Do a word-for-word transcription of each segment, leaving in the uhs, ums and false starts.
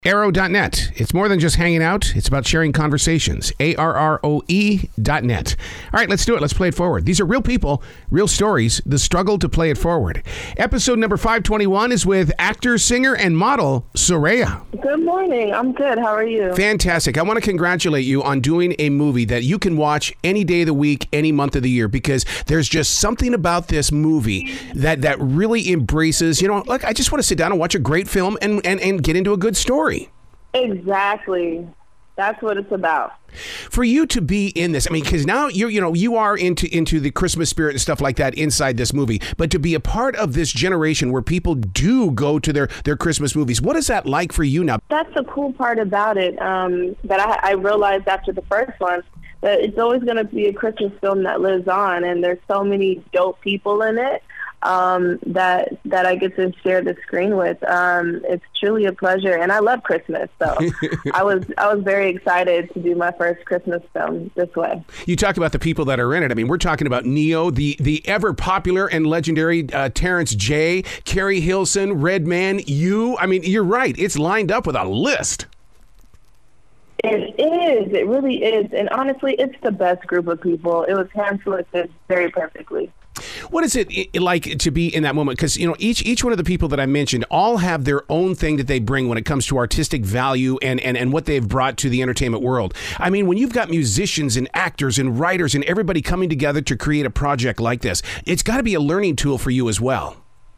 Arroe dot net. It's more than just hanging out. It's about sharing conversations. A R R O E dot net. All right, let's do it. Let's play it forward. These are real people, real stories, the struggle to play it forward. Episode number five twenty-one is with actor, singer, and model, Soraya. Good morning. I'm good. How are you? Fantastic. I want to congratulate you on doing a movie that you can watch any day of the week, any month of the year, because there's just something about this movie that, that really embraces, you know, like I just want to sit down and watch a great film and, and, and get into a good story. Exactly. That's what it's about. For you to be in this, I mean, because now you you know you are into into the Christmas spirit and stuff like that inside this movie, but to be a part of this generation where people do go to their their Christmas movies, what is that like for you now? That's the cool part about it. Um, that I, I realized after the first one that it's always going to be a Christmas film that lives on, and there's so many dope people in it. Um, that that I get to share the screen with. Um, it's truly a pleasure, and I love Christmas, so I was I was very excited to do my first Christmas film this way. You talk about the people that are in it. I mean, we're talking about Neo, the the ever popular and legendary uh, Terrence J, Carrie Hilson, Redman, you. I mean, you're right. It's lined up with a list. It is. It really is, and honestly, it's the best group of people. It was hand-selected very perfectly. What is it like to be in that moment? Because, you know, each each one of the people that I mentioned all have their own thing that they bring when it comes to artistic value and, and, and what they've brought to the entertainment world. I mean, when you've got musicians and actors and writers and everybody coming together to create a project like this, it's got to be a learning tool for you as well.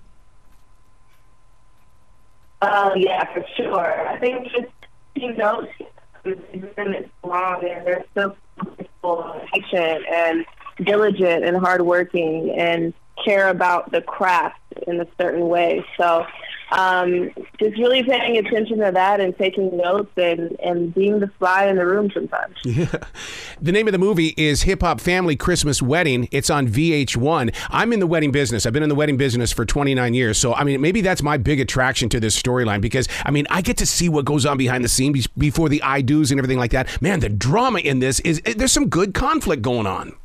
Uh, yeah, for sure. I think just, you know, it's been long and they're so patient and diligent and hardworking and care about the craft in a certain way. So um, just really paying attention to that and taking notes and, and being the fly in the room sometimes. Yeah. The name of the movie is Hip Hop Family Christmas Wedding. It's on V H one. I'm in the wedding business. I've been in the wedding business for twenty-nine years. So, I mean, maybe that's my big attraction to this storyline because, I mean, I get to see what goes on behind the scenes before the I-dos and everything like that. Man, the drama in this is, there's some good conflict going on.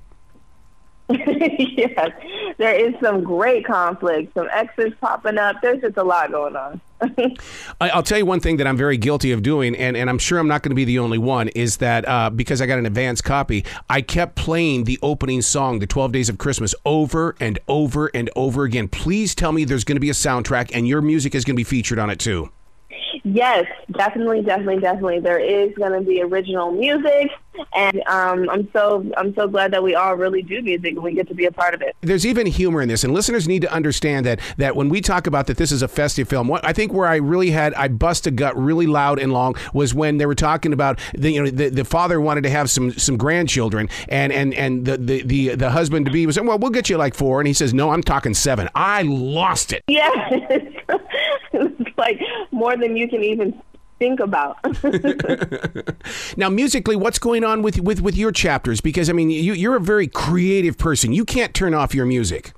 Yes, there is some great conflict, some exes popping up. There's just a lot going on. I'll tell you one thing that I'm very guilty of doing, and, and I'm sure I'm not going to be the only one, is that uh, because I got an advance copy, I kept playing the opening song, the twelve Days of Christmas, over and over and over again. Please tell me there's going to be a soundtrack and your music is going to be featured on it too. Yes, definitely, definitely, definitely. There is going to be original music, and um, I'm so I'm so glad that we all really do music and we get to be a part of it. There's even humor in this, and listeners need to understand that that when we talk about that this is a festive film, what I think where I really had I bust a gut really loud and long was when they were talking about the you know the, the father wanted to have some some grandchildren, and and and the the the, the husband to be was, well, we'll get you like four, and he says, no, I'm talking seven. I lost it. Yeah, it's like more than you can even think about. Now, musically, what's going on with with with your chapters? Because I mean, you, you're a very creative person. You can't turn off your music.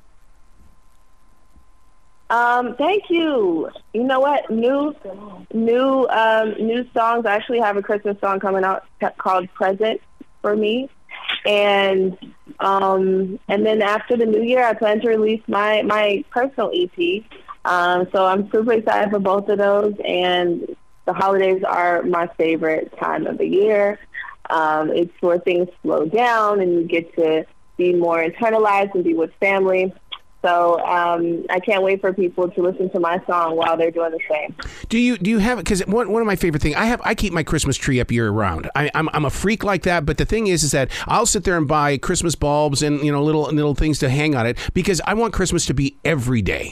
Um, thank you. You know what? New, new, um, new songs. I actually have a Christmas song coming out called "Present" for me, and um, and then after the new year, I plan to release my my personal E P. Um, so I'm super excited for both of those, and the holidays are my favorite time of the year. Um, it's where things slow down and you get to be more internalized and be with family. So um, I can't wait for people to listen to my song while they're doing the same. Do you do you have, because one one of my favorite things, I have I keep my Christmas tree up year round. I, I'm I'm a freak like that, but the thing is is that I'll sit there and buy Christmas bulbs and you know little little things to hang on it because I want Christmas to be every day.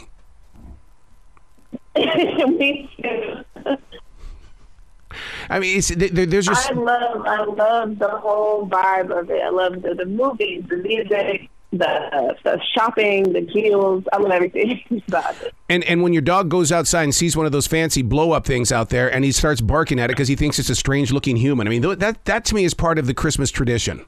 Me too. I mean, it's, there, there's just. I love, I love the whole vibe of it. I love the, the movies, the music, the the shopping, the deals. I love everything about it. And and when your dog goes outside and sees one of those fancy blow up things out there, and he starts barking at it because he thinks it's a strange looking human. I mean, that that to me is part of the Christmas tradition.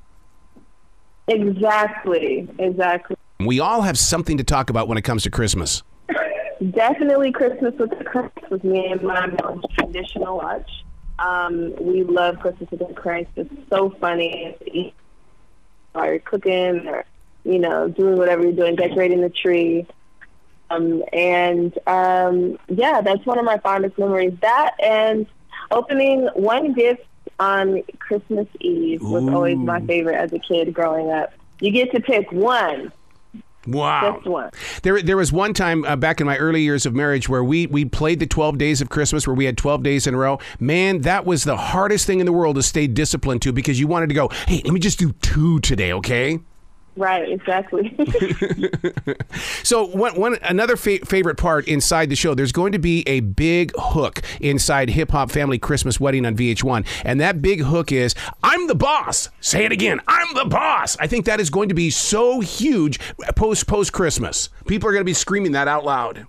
Exactly. Exactly. We all have something to talk about when it comes to Christmas. Definitely Christmas with the Cranks with me and my most traditional watch. Um, we love Christmas with the Cranks. It's so funny. Or you're cooking or, you know, doing whatever you're doing, decorating the tree. Um, and um, yeah, that's one of my fondest memories. That and opening one gift on Christmas Eve was Ooh. always my favorite as a kid growing up. You get to pick one. Wow. Just one. There, there was one time uh, back in my early years of marriage where we, we played the twelve days of Christmas, where we had twelve days in a row. Man, that was the hardest thing in the world to stay disciplined to, because you wanted to go, hey, let me just do two today, okay? Right, exactly. So one, one another fa- favorite part inside the show, there's going to be a big hook inside Hip Hop Family Christmas Wedding on V H one. And that big hook is, I'm the boss. Say it again. I'm the boss. I think that is going to be so huge post post Christmas. People are going to be screaming that out loud.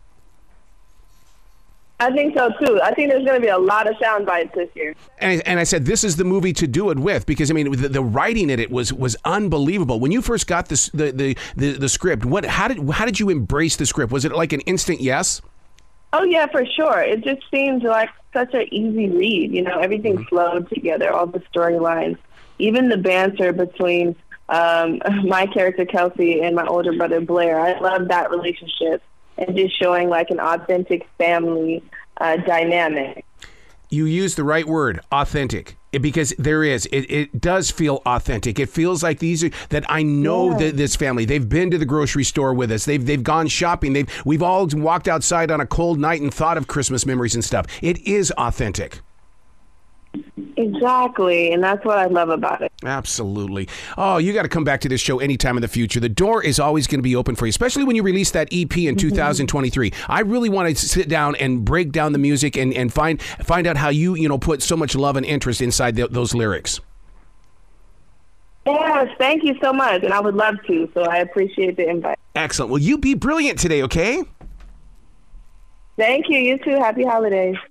I think so, too. I think there's going to be a lot of sound bites this year. And I, and I said, this is the movie to do it with, because, I mean, the, the writing in it was was unbelievable. When you first got this, the, the, the, the script, what how did how did you embrace the script? Was it like an instant yes? Oh, yeah, for sure. It just seemed like such an easy read. You know, everything mm-hmm. flowed together, all the storylines, even the banter between um, my character, Kelsey, and my older brother, Blair. I love that relationship. And just showing like an authentic family uh, dynamic. You used the right word, authentic, because there is. It, it does feel authentic. It feels like these are that I know yeah. that this family. They've been to the grocery store with us. They've they've gone shopping. They've we've all walked outside on a cold night and thought of Christmas memories and stuff. It is authentic. Exactly, and that's what I love about it. Absolutely. Oh, you got to come back to this show anytime in the future. The door is always going to be open for you, especially when you release that E P in two thousand twenty-three. I really want to sit down and break down the music and, and find find out how you, you know, put so much love and interest inside the, those lyrics. Yes, thank you so much, and I would love to, so I appreciate the invite. Excellent. Well, you be brilliant today, okay? Thank you. You too. Happy holidays.